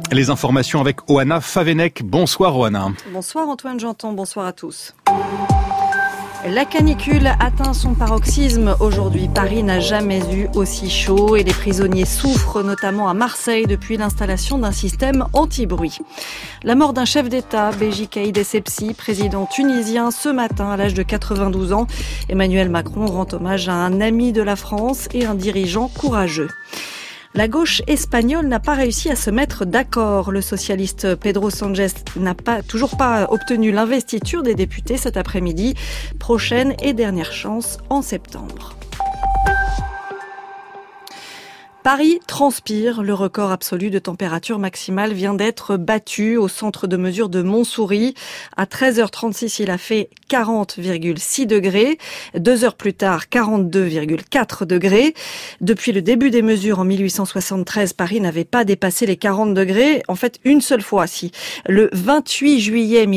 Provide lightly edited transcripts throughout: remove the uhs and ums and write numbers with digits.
Les informations avec Oana Favenec. Bonsoir Oana. Bonsoir Antoine Janton, bonsoir à tous. La canicule atteint son paroxysme aujourd'hui. Paris n'a jamais eu aussi chaud et les prisonniers souffrent, notamment à Marseille, depuis l'installation d'un système anti-bruit. La mort d'un chef d'État, Béji Caïd Essebsi, président tunisien, ce matin à l'âge de 92 ans. Emmanuel Macron rend hommage à un ami de la France et un dirigeant courageux. La gauche espagnole n'a pas réussi à se mettre d'accord. Le socialiste Pedro Sánchez n'a toujours pas obtenu l'investiture des députés cet après-midi. Prochaine et dernière chance en septembre. Paris transpire. Le record absolu de température maximale vient d'être battu au centre de mesure de Montsouris. À 13h36, il a fait 40,6 degrés. 2 heures plus tard, 42,4 degrés. Depuis le début des mesures en 1873, Paris n'avait pas dépassé les 40 degrés. En fait, une seule fois, le 28 juillet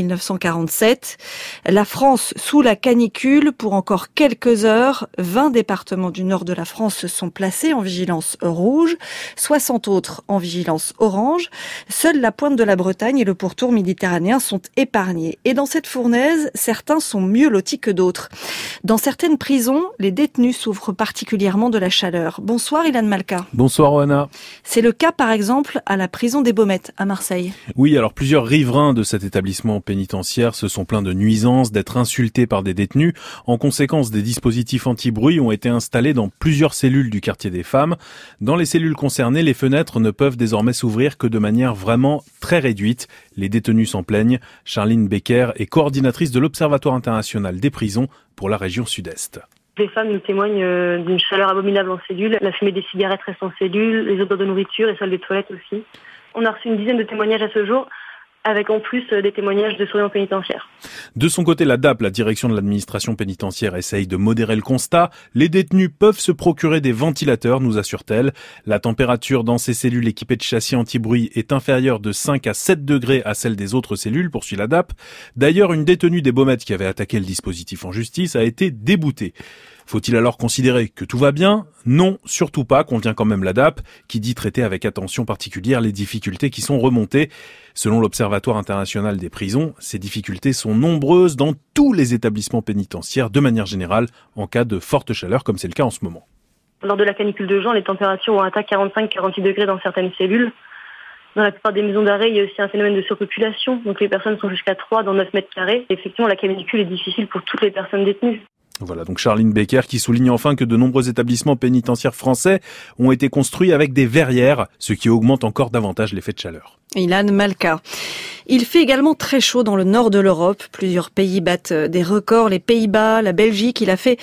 1947. La France sous la canicule pour encore quelques heures. 20 départements du nord de la France sont placés en vigilance rouge, 60 autres en vigilance orange. Seule la pointe de la Bretagne et le pourtour méditerranéen sont épargnés. Et dans cette fournaise, certains sont mieux lotis que d'autres. Dans certaines prisons, les détenus souffrent particulièrement de la chaleur. Bonsoir Ilan Malka. Bonsoir Oana. C'est le cas par exemple à la prison des Baumettes à Marseille. Oui, alors plusieurs riverains de cet établissement pénitentiaire se sont plaints de nuisances, d'être insultés par des détenus. En conséquence, des dispositifs anti-bruit ont été installés dans plusieurs cellules du quartier des femmes. Dans les cellules concernées, les fenêtres ne peuvent désormais s'ouvrir que de manière vraiment très réduite. Les détenus s'en plaignent. Charline Becker est coordinatrice de l'Observatoire international des prisons pour la région Sud-Est. Les femmes nous témoignent d'une chaleur abominable en cellule. La fumée des cigarettes reste en cellule, les odeurs de nourriture et celles des toilettes aussi. On a reçu une dizaine de témoignages à ce jour, avec en plus des témoignages de surveillants pénitentiaires. De son côté, la DAP, la direction de l'administration pénitentiaire, essaye de modérer le constat. Les détenus peuvent se procurer des ventilateurs, nous assure-t-elle. La température dans ces cellules équipées de châssis anti-bruit est inférieure de 5 à 7 degrés à celle des autres cellules, poursuit la DAP. D'ailleurs, une détenue des Baumettes qui avait attaqué le dispositif en justice a été déboutée. Faut-il alors considérer que tout va bien ? Non, surtout pas, convient quand même la DAP, qui dit traiter avec attention particulière les difficultés qui sont remontées. Selon l'Observatoire international des prisons, ces difficultés sont nombreuses dans tous les établissements pénitentiaires de manière générale, en cas de forte chaleur, comme c'est le cas en ce moment. Lors de la canicule de juin, les températures ont atteint 45-46 degrés dans certaines cellules. Dans la plupart des maisons d'arrêt, il y a aussi un phénomène de surpopulation, donc les personnes sont jusqu'à 3 dans 9 mètres carrés. Effectivement, la canicule est difficile pour toutes les personnes détenues. Voilà donc Charline Becker qui souligne enfin que de nombreux établissements pénitentiaires français ont été construits avec des verrières, ce qui augmente encore davantage l'effet de chaleur. Ilan Malka. Il fait également très chaud dans le nord de l'Europe. Plusieurs pays battent des records. Les Pays-Bas, la Belgique, il a fait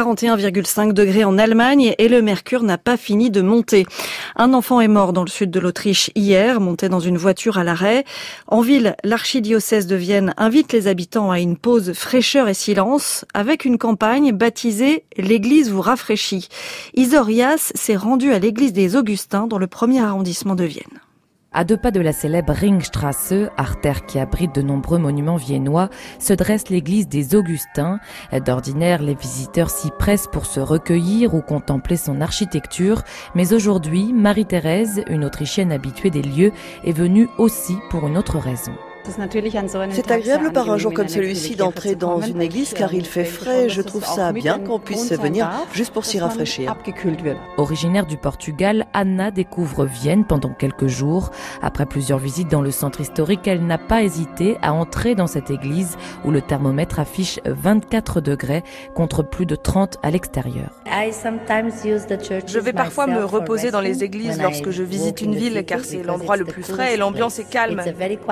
41,5 degrés en Allemagne et le mercure n'a pas fini de monter. Un enfant est mort dans le sud de l'Autriche hier, monté dans une voiture à l'arrêt. En ville, l'archidiocèse de Vienne invite les habitants à une pause fraîcheur et silence avec une campagne baptisée « L'église vous rafraîchit ». Isorias s'est rendu à l'église des Augustins dans le 1er arrondissement de Vienne. À 2 pas de la célèbre Ringstrasse, artère qui abrite de nombreux monuments viennois, se dresse l'église des Augustins. D'ordinaire, les visiteurs s'y pressent pour se recueillir ou contempler son architecture. Mais aujourd'hui, Marie-Thérèse, une Autrichienne habituée des lieux, est venue aussi pour une autre raison. C'est agréable par un jour comme celui-ci d'entrer dans une église car il fait frais. Je trouve ça bien qu'on puisse venir juste pour s'y rafraîchir. Originaire du Portugal, Anna découvre Vienne pendant quelques jours. Après plusieurs visites dans le centre historique, elle n'a pas hésité à entrer dans cette église où le thermomètre affiche 24 degrés contre plus de 30 à l'extérieur. Je vais parfois me reposer dans les églises lorsque je visite une ville car c'est l'endroit le plus frais et l'ambiance est calme.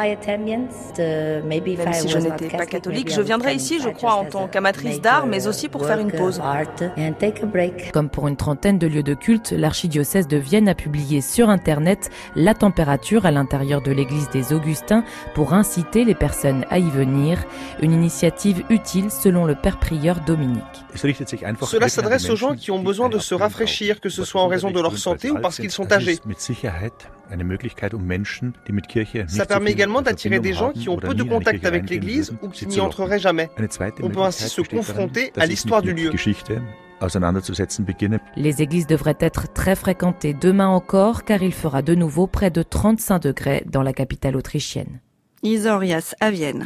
Même si je n'étais pas catholique, je viendrai ici, je crois, en tant qu'amatrice d'art, mais aussi pour faire une pause. Comme pour une trentaine de lieux de culte, l'archidiocèse de Vienne a publié sur Internet la température à l'intérieur de l'église des Augustins pour inciter les personnes à y venir. Une initiative utile selon le père prieur Dominique. Cela s'adresse aux gens qui ont besoin de se rafraîchir, que ce soit en raison de leur santé ou parce qu'ils sont âgés. Ça permet également d'attirer des gens qui ont peu de contact avec l'église ou qui n'y entreraient jamais. On peut ainsi se confronter à l'histoire du lieu. Les églises devraient être très fréquentées demain encore car il fera de nouveau près de 35 degrés dans la capitale autrichienne. Isorias à Vienne.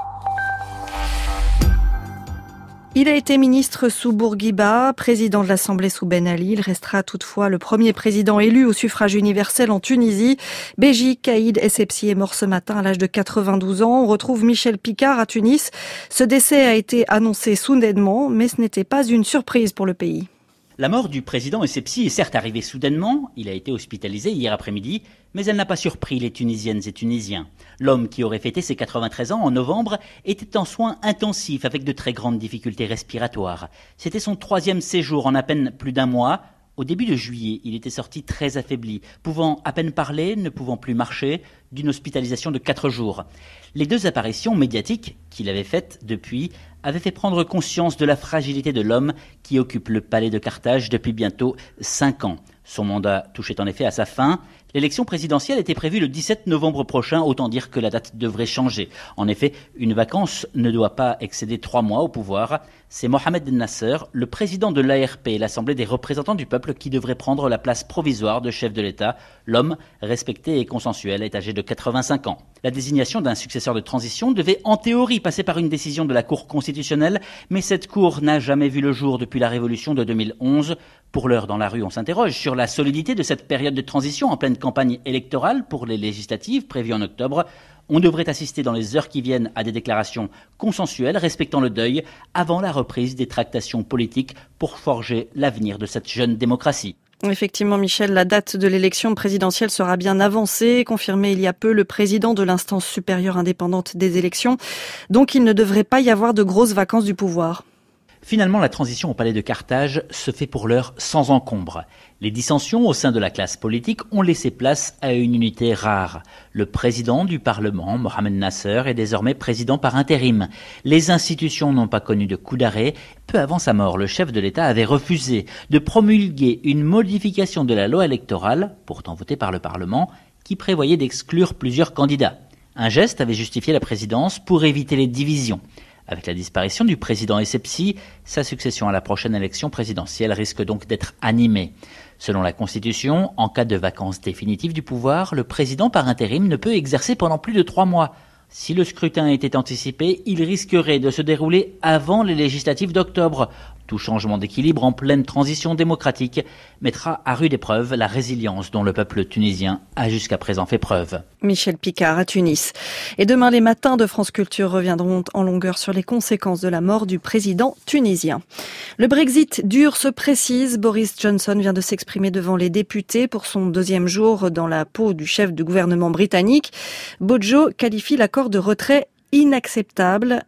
Il a été ministre sous Bourguiba, président de l'Assemblée sous Ben Ali. Il restera toutefois le premier président élu au suffrage universel en Tunisie. Béji Caïd Essebsi est mort ce matin à l'âge de 92 ans. On retrouve Michel Picard à Tunis. Ce décès a été annoncé soudainement, mais ce n'était pas une surprise pour le pays. La mort du président Essebsi est certes arrivée soudainement, il a été hospitalisé hier après-midi, mais elle n'a pas surpris les Tunisiennes et Tunisiens. L'homme qui aurait fêté ses 93 ans en novembre était en soins intensifs avec de très grandes difficultés respiratoires. C'était son 3e séjour en à peine plus d'un mois. Au début de juillet, il était sorti très affaibli, pouvant à peine parler, ne pouvant plus marcher, d'une hospitalisation de 4 jours. Les 2 apparitions médiatiques qu'il avait faites depuis avaient fait prendre conscience de la fragilité de l'homme qui occupe le palais de Carthage depuis bientôt 5 ans. Son mandat touchait en effet à sa fin. L'élection présidentielle était prévue le 17 novembre prochain, autant dire que la date devrait changer. En effet, une vacance ne doit pas excéder 3 mois au pouvoir. C'est Mohamed Nasser, le président de l'ARP, l'Assemblée des représentants du peuple, qui devrait prendre la place provisoire de chef de l'État. L'homme, respecté et consensuel, est âgé de 85 ans. La désignation d'un successeur de transition devait en théorie passer par une décision de la Cour constitutionnelle, mais cette Cour n'a jamais vu le jour depuis la Révolution de 2011. Pour l'heure, dans la rue, on s'interroge sur la solidité de cette période de transition en pleine campagne électorale pour les législatives prévues en octobre. On devrait assister dans les heures qui viennent à des déclarations consensuelles respectant le deuil avant la reprise des tractations politiques pour forger l'avenir de cette jeune démocratie. Effectivement, Michel, la date de l'élection présidentielle sera bien avancée, confirmé il y a peu le président de l'instance supérieure indépendante des élections. Donc il ne devrait pas y avoir de grosses vacances du pouvoir. Finalement, la transition au palais de Carthage se fait pour l'heure sans encombre. Les dissensions au sein de la classe politique ont laissé place à une unité rare. Le président du Parlement, Mohamed Nasser, est désormais président par intérim. Les institutions n'ont pas connu de coup d'arrêt. Peu avant sa mort, le chef de l'État avait refusé de promulguer une modification de la loi électorale, pourtant votée par le Parlement, qui prévoyait d'exclure plusieurs candidats. Un geste avait justifié la présidence pour éviter les divisions. Avec la disparition du président Essebsi, sa succession à la prochaine élection présidentielle risque donc d'être animée. Selon la Constitution, en cas de vacance définitive du pouvoir, le président par intérim ne peut exercer pendant plus de 3 mois. Si le scrutin était anticipé, il risquerait de se dérouler avant les législatives d'octobre. Tout changement d'équilibre en pleine transition démocratique mettra à rude épreuve la résilience dont le peuple tunisien a jusqu'à présent fait preuve. Michel Picard à Tunis. Et demain, les matins de France Culture reviendront en longueur sur les conséquences de la mort du président tunisien. Le Brexit dur se précise. Boris Johnson vient de s'exprimer devant les députés pour son 2e jour dans la peau du chef du gouvernement britannique. Bojo qualifie l'accord de retrait inacceptable.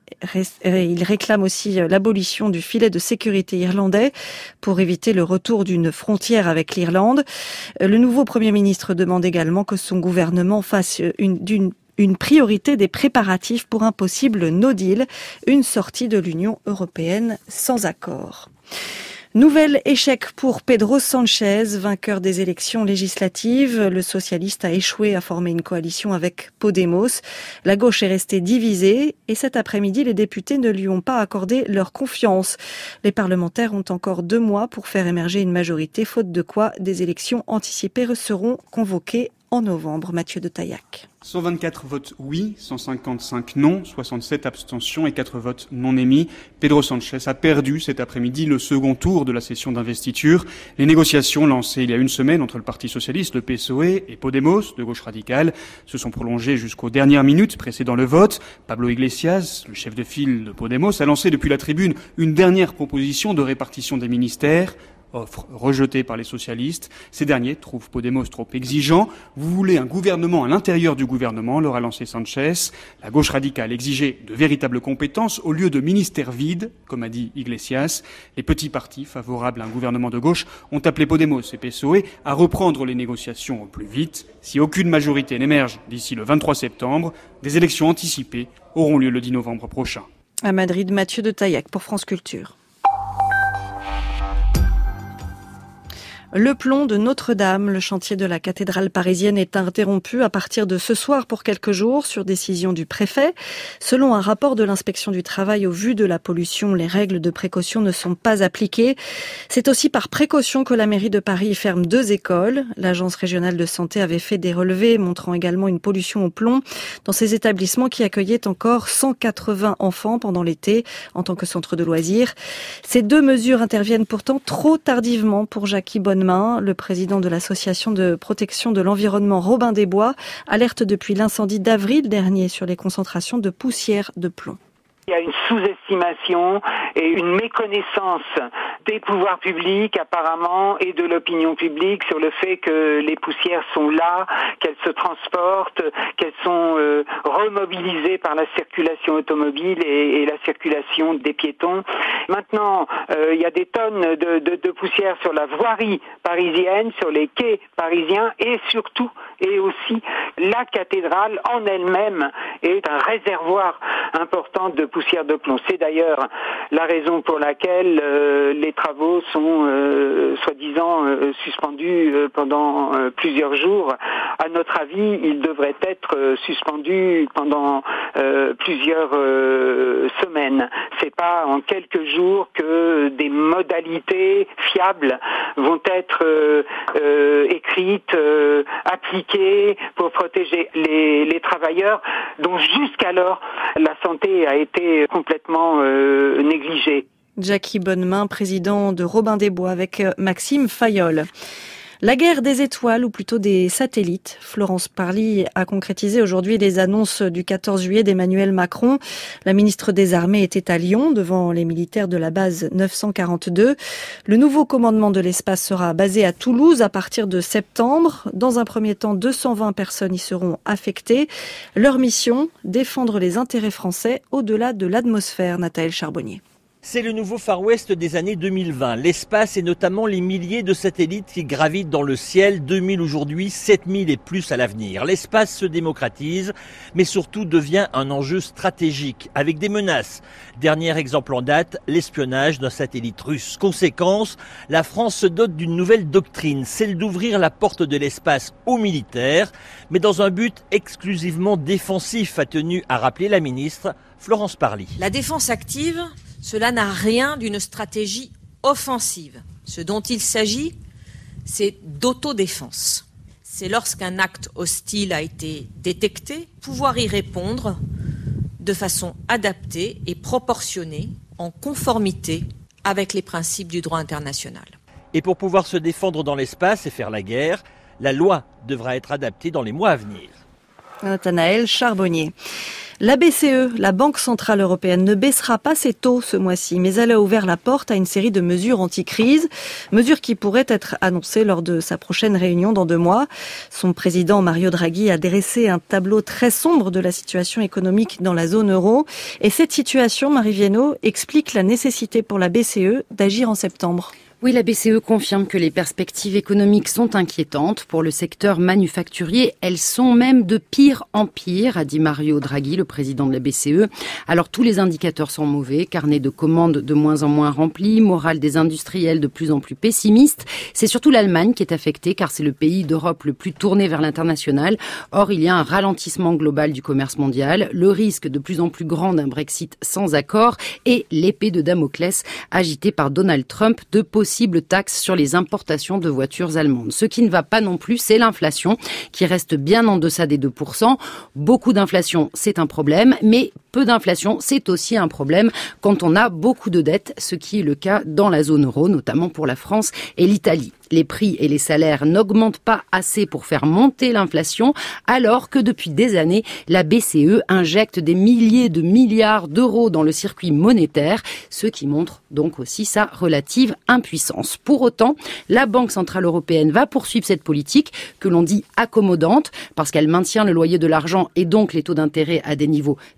Il réclame aussi l'abolition du filet de sécurité irlandais pour éviter le retour d'une frontière avec l'Irlande. Le nouveau Premier ministre demande également que son gouvernement fasse une priorité des préparatifs pour un possible no deal, une sortie de l'Union européenne sans accord. Nouvel échec pour Pedro Sanchez, vainqueur des élections législatives. Le socialiste a échoué à former une coalition avec Podemos. La gauche est restée divisée et cet après-midi, les députés ne lui ont pas accordé leur confiance. Les parlementaires ont encore 2 mois pour faire émerger une majorité, faute de quoi des élections anticipées seront convoquées en novembre. Mathieu de Taillac. 124 votes oui, 155 non, 67 abstentions et 4 votes non émis. Pedro Sanchez a perdu cet après-midi le second tour de la session d'investiture. Les négociations lancées il y a une semaine entre le Parti socialiste, le PSOE et Podemos, de gauche radicale, se sont prolongées jusqu'aux dernières minutes précédant le vote. Pablo Iglesias, le chef de file de Podemos, a lancé depuis la tribune une dernière proposition de répartition des ministères. Offre rejetée par les socialistes. Ces derniers trouvent Podemos trop exigeant. Vous voulez un gouvernement à l'intérieur du gouvernement, leur a lancé Sanchez. La gauche radicale exigeait de véritables compétences au lieu de ministères vides, comme a dit Iglesias. Les petits partis favorables à un gouvernement de gauche ont appelé Podemos et PSOE à reprendre les négociations au plus vite. Si aucune majorité n'émerge d'ici le 23 septembre, des élections anticipées auront lieu le 10 novembre prochain. À Madrid, Mathieu de Taillac pour France Culture. Le plomb de Notre-Dame, le chantier de la cathédrale parisienne est interrompu à partir de ce soir pour quelques jours sur décision du préfet. Selon un rapport de l'inspection du travail, au vu de la pollution, les règles de précaution ne sont pas appliquées. C'est aussi par précaution que la mairie de Paris ferme 2 écoles. L'agence régionale de santé avait fait des relevés montrant également une pollution au plomb dans ces établissements qui accueillaient encore 180 enfants pendant l'été en tant que centre de loisirs. Ces 2 mesures interviennent pourtant trop tardivement pour Jackie Bonnemin. Le président de l'association de protection de l'environnement Robin des Bois alerte depuis l'incendie d'avril dernier sur les concentrations de poussière de plomb. Il y a une sous-estimation et une méconnaissance des pouvoirs publics apparemment et de l'opinion publique sur le fait que les poussières sont là, qu'elles se transportent, qu'elles sont remobilisées par la circulation automobile et la circulation des piétons. Maintenant, il y a des tonnes de poussière sur la voirie parisienne, sur les quais parisiens et surtout et aussi la cathédrale en elle-même est un réservoir important de poussière de plomb. C'est d'ailleurs la raison pour laquelle les travaux sont soi-disant suspendus pendant plusieurs jours. À notre avis, ils devraient être suspendus pendant plusieurs semaines. C'est pas en quelques jours que des modalités fiables vont être écrites, appliquées pour protéger les travailleurs dont jusqu'alors la santé a été complètement négligée. Jackie Bonnemin, président de Robin des Bois, avec Maxime Fayolle. La guerre des étoiles, ou plutôt des satellites. Florence Parly a concrétisé aujourd'hui les annonces du 14 juillet d'Emmanuel Macron. La ministre des Armées était à Lyon, devant les militaires de la base 942. Le nouveau commandement de l'espace sera basé à Toulouse à partir de septembre. Dans un premier temps, 220 personnes y seront affectées. Leur mission, défendre les intérêts français au-delà de l'atmosphère. Nathaël Charbonnier. C'est le nouveau Far West des années 2020. L'espace et notamment les milliers de satellites qui gravitent dans le ciel, 2000 aujourd'hui, 7000 et plus à l'avenir. L'espace se démocratise, mais surtout devient un enjeu stratégique, avec des menaces. Dernier exemple en date, l'espionnage d'un satellite russe. Conséquence, la France se dote d'une nouvelle doctrine, celle d'ouvrir la porte de l'espace aux militaires, mais dans un but exclusivement défensif, a tenu à rappeler la ministre Florence Parly. La défense active, cela n'a rien d'une stratégie offensive. Ce dont il s'agit, c'est d'autodéfense. C'est lorsqu'un acte hostile a été détecté, pouvoir y répondre de façon adaptée et proportionnée, en conformité avec les principes du droit international. Et pour pouvoir se défendre dans l'espace et faire la guerre, la loi devra être adaptée dans les mois à venir. Nathanaël Charbonnier. La BCE, la Banque Centrale Européenne, ne baissera pas ses taux ce mois-ci, mais elle a ouvert la porte à une série de mesures anti-crise, mesures qui pourraient être annoncées lors de sa prochaine réunion dans 2 mois. Son président Mario Draghi a dressé un tableau très sombre de la situation économique dans la zone euro. Et cette situation, Marie Viennot, explique la nécessité pour la BCE d'agir en septembre. Oui, la BCE confirme que les perspectives économiques sont inquiétantes. Pour le secteur manufacturier, elles sont même de pire en pire, a dit Mario Draghi, le président de la BCE. Alors tous les indicateurs sont mauvais, carnet de commandes de moins en moins rempli, morale des industriels de plus en plus pessimiste. C'est surtout l'Allemagne qui est affectée car c'est le pays d'Europe le plus tourné vers l'international. Or, il y a un ralentissement global du commerce mondial, le risque de plus en plus grand d'un Brexit sans accord et l'épée de Damoclès agitée par Donald Trump de possible taxe sur les importations de voitures allemandes. Ce qui ne va pas non plus, c'est l'inflation qui reste bien en deçà des 2%. Beaucoup d'inflation, c'est un problème, mais peu d'inflation, c'est aussi un problème quand on a beaucoup de dettes, ce qui est le cas dans la zone euro, notamment pour la France et l'Italie. Les prix et les salaires n'augmentent pas assez pour faire monter l'inflation, alors que depuis des années, la BCE injecte des milliers de milliards d'euros dans le circuit monétaire, ce qui montre donc aussi sa relative impuissance. Pour autant, la Banque Centrale Européenne va poursuivre cette politique que l'on dit accommodante, parce qu'elle maintient le loyer de l'argent et donc les taux d'intérêt à des niveaux très bas.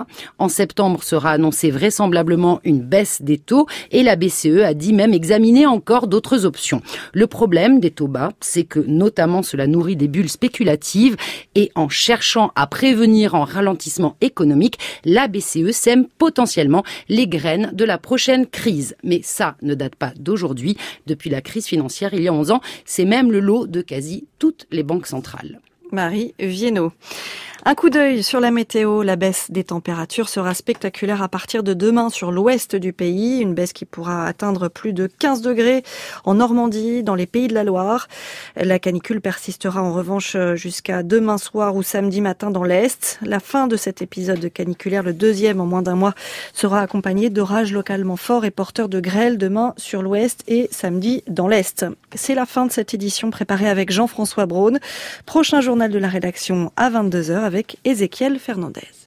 bas. En septembre sera annoncée vraisemblablement une baisse des taux et la BCE a dit même examiner encore d'autres options. Le problème des taux bas, c'est que notamment cela nourrit des bulles spéculatives et en cherchant à prévenir un ralentissement économique, la BCE sème potentiellement les graines de la prochaine crise. Mais ça ne date pas d'aujourd'hui. Depuis la crise financière il y a 11 ans, c'est même le lot de quasi toutes les banques centrales. Marie Viennot. Un coup d'œil sur la météo. La baisse des températures sera spectaculaire à partir de demain sur l'ouest du pays. Une baisse qui pourra atteindre plus de 15 degrés en Normandie, dans les Pays de la Loire. La canicule persistera en revanche jusqu'à demain soir ou samedi matin dans l'Est. La fin de cet épisode caniculaire, le deuxième en moins d'un mois, sera accompagnée d'orages localement forts et porteurs de grêle demain sur l'ouest et samedi dans l'Est. C'est la fin de cette édition préparée avec Jean-François Braun. Prochain journal de la rédaction à 22h avec Ézéchiel Fernandez.